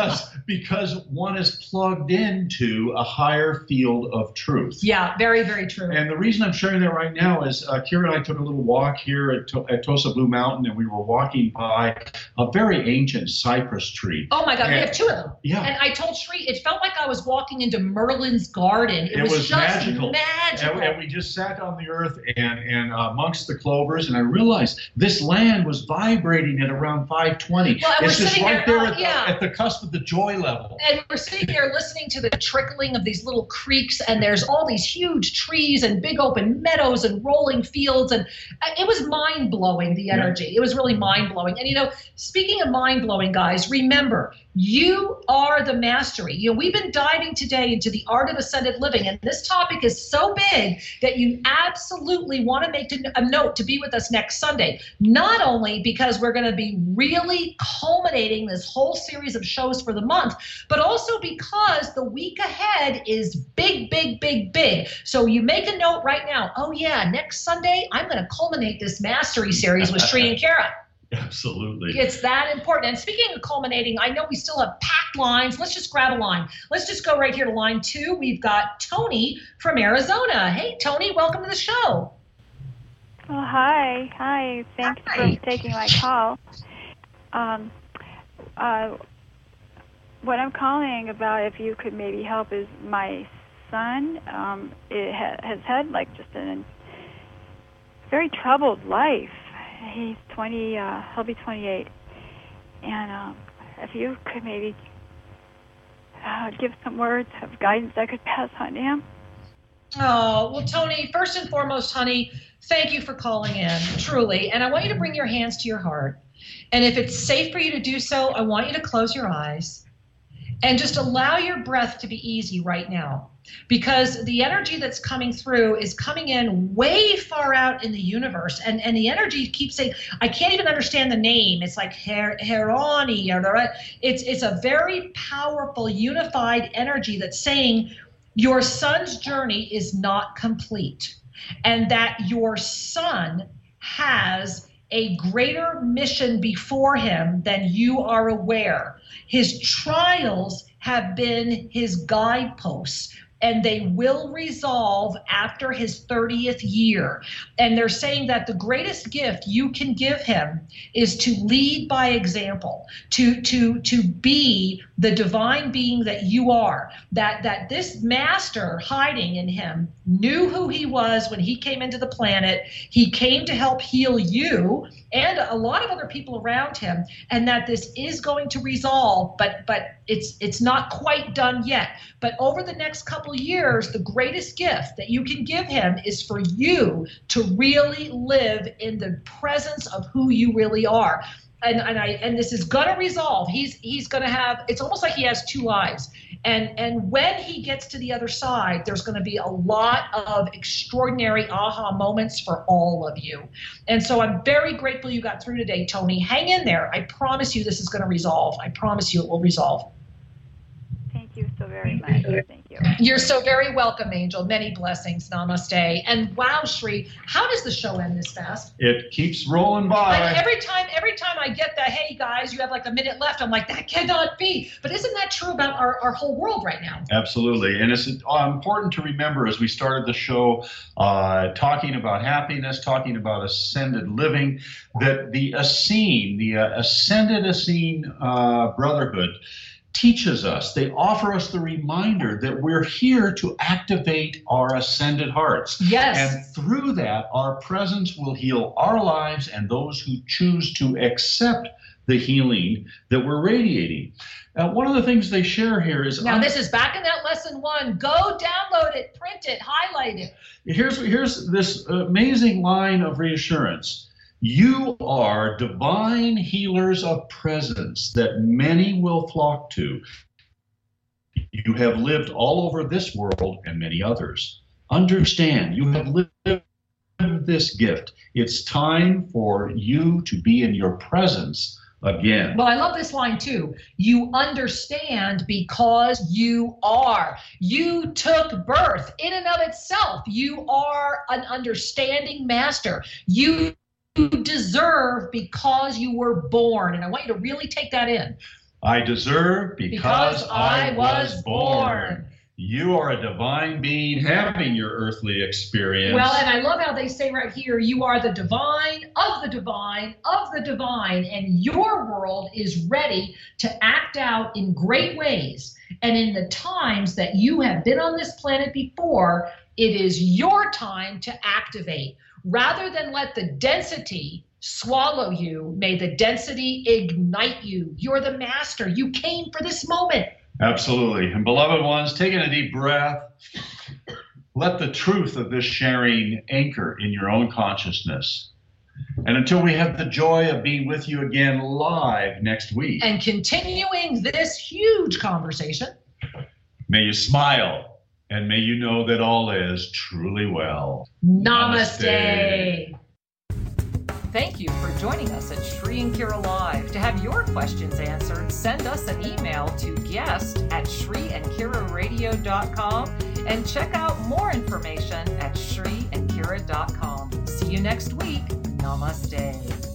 because one is plugged into a higher field of truth. Yeah, very, very true. And the reason I'm sharing that right now is Kira and I took a little walk here at Tosa Blue Mountain, and we were walking by a very ancient cypress tree. Oh my God, we have two of them. Yeah. And I told Sri, it felt like I was walking into Merlin's garden. It was just magical. And we just sat on the earth and amongst the clovers, and I realized this land was vibrating at around 520. Well, it's just right there at the cusp of the joy level. And we're sitting there listening to the trickling of these little creeks, and there's all these huge trees and big open meadows and rolling fields, and it was mind-blowing, the energy. It was really mind-blowing. And speaking of mind-blowing, guys, remember, you are the mastery. We've been diving today into the art of ascended living, and this topic is so big that you absolutely want to make a note to be with us next Sunday. Not only because we're going to be really culminating this whole series of shows for the month, but also because the week ahead is big, big, big, big. So you make a note right now. Oh yeah, next Sunday, I'm going to culminate this mastery series with Sri and Kara. Absolutely. It's that important. And speaking of culminating, I know we still have packed lines. Let's just grab a line. Let's just go right here to line 2. We've got Tony from Arizona. Hey, Tony, welcome to the show. Oh, hi. Hi. Thanks for taking my call. What I'm calling about, if you could maybe help, is my son. It has had just a very troubled life. He's 20, he'll be 28. And if you could maybe give some words of guidance I could pass on to him. Oh, well, Tony, first and foremost, honey, thank you for calling in, truly. And I want you to bring your hands to your heart. And if it's safe for you to do so, I want you to close your eyes. And just allow your breath to be easy right now, because the energy that's coming through is coming in way far out in the universe. And the energy keeps saying, I can't even understand the name. It's like Herani. It's a very powerful, unified energy that's saying your son's journey is not complete, and that your son has a greater mission before him than you are aware. His trials have been his guideposts, and they will resolve after his 30th year. And they're saying that the greatest gift you can give him is to lead by example, to be the divine being that you are, that this master hiding in him knew who he was when he came into the planet. He came to help heal you and a lot of other people around him, and that this is going to resolve, but it's not quite done yet. But over the next couple years, the greatest gift that you can give him is for you to really live in the presence of who you really are. And this is going to resolve. He's going to have, it's almost like he has two lives. And when he gets to the other side, there's going to be a lot of extraordinary aha moments for all of you. And so I'm very grateful you got through today, Tony. Hang in there. I promise you this is going to resolve. I promise you it will resolve. Thank you so very much. Thank you. You're so very welcome, Angel. Many blessings. Namaste. And wow, Sri, how does the show end this fast? It keeps rolling by. Every time I get that, hey guys, you have like a minute left, I'm like, that cannot be. But isn't that true about our whole world right now? Absolutely. And it's important to remember, as we started the show talking about happiness, talking about ascended living, that the Essene, the Ascended Essene Brotherhood, teaches us, they offer us the reminder that we're here to activate our ascended hearts. Yes. And through that, our presence will heal our lives and those who choose to accept the healing that we're radiating. One of the things they share here is... Now, this is back in that lesson 1. Go download it, print it, highlight it. Here's this amazing line of reassurance. You are divine healers of presence that many will flock to. You have lived all over this world and many others. Understand, you have lived this gift. It's time for you to be in your presence again. Well, I love this line too. You understand because you are. You took birth in and of itself. You are an understanding master. You deserve because you were born. And I want you to really take that in. I deserve because I was born. You are a divine being having your earthly experience. Well, and I love how they say right here, you are the divine of the divine of the divine, and your world is ready to act out in great ways. And in the times that you have been on this planet before, it is your time to activate. Rather than let the density swallow you, may the density ignite you. You're the master. You came for this moment. Absolutely. And beloved ones, taking a deep breath, let the truth of this sharing anchor in your own consciousness. And until we have the joy of being with you again live next week. And continuing this huge conversation. May you smile. And may you know that all is truly well. Namaste. Thank you for joining us at Sri and Kira Live. To have your questions answered, send us an email to guest@SriandKiraRadio.com and check out more information at SriandKira.com. See you next week. Namaste.